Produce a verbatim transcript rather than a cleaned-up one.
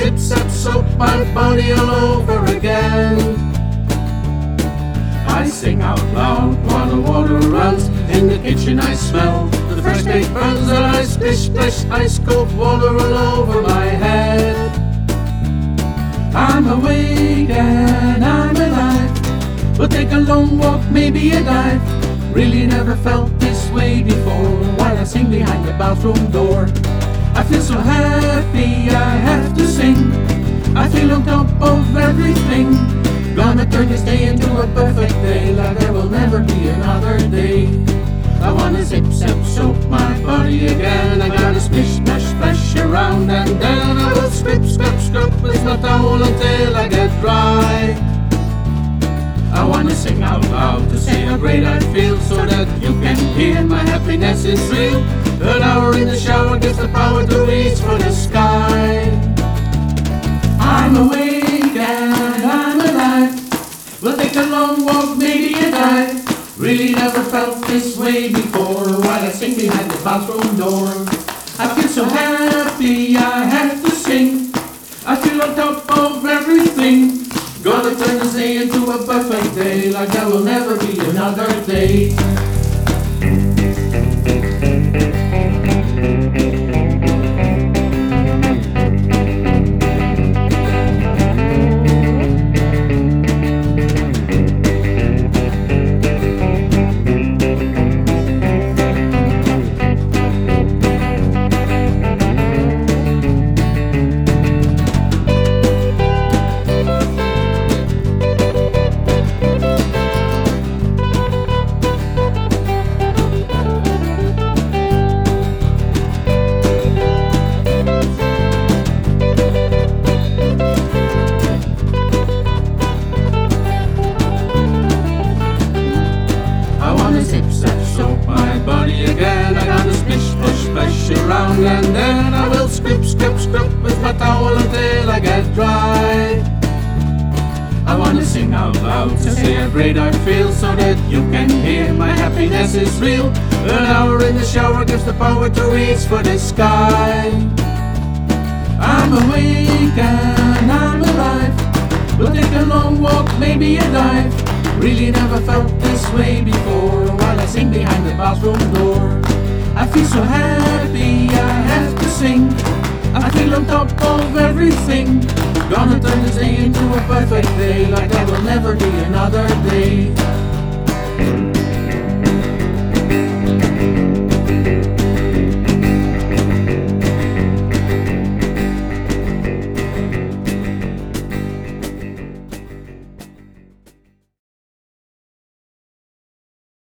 sip, sip, soap my body all over again. I sing out loud while the water runs. In the kitchen I smell the fresh baked buns, and I splish, splish, ice cold water all over my head. I'm awake and I'm alive, but take a long walk, maybe a dive. Really never felt this way before. While I sing behind the bathroom door, I feel so happy I have to sing. I feel on top of everything. Gonna turn this day into a perfect day, like there will never be another day. I wanna zip, zip, soap my body again. I gotta splish, splash, splash around, and then I will scrub, scrub, scrub with my towel until I get dry. I wanna sing out loud to say how great I feel, so that you can hear my happiness is real. An hour in the shower gives the power to reach for the sky. I'm awake and I'm alive. We'll take a long walk, maybe a dive. Really never felt this way before. While I sing behind the bathroom door, I feel so happy I have to sing. I feel on top of everything. Gonna turn this day into a perfect day, like there will never be another day. Zip, zap, soap my body again. I gotta splish, splash, splash around, and then I will scrub, scrub, scrub with my towel until I get dry. I wanna sing out loud to say how great I feel, so that you can hear my happiness is real. An hour in the shower gives the power to reach for the sky. I'm awake and I'm alive. We'll take a long walk, maybe a dive. Really never felt this way before. While I sing behind the bathroom door, I feel so happy I have to sing. I feel on top of everything. Gonna turn this day into a perfect day.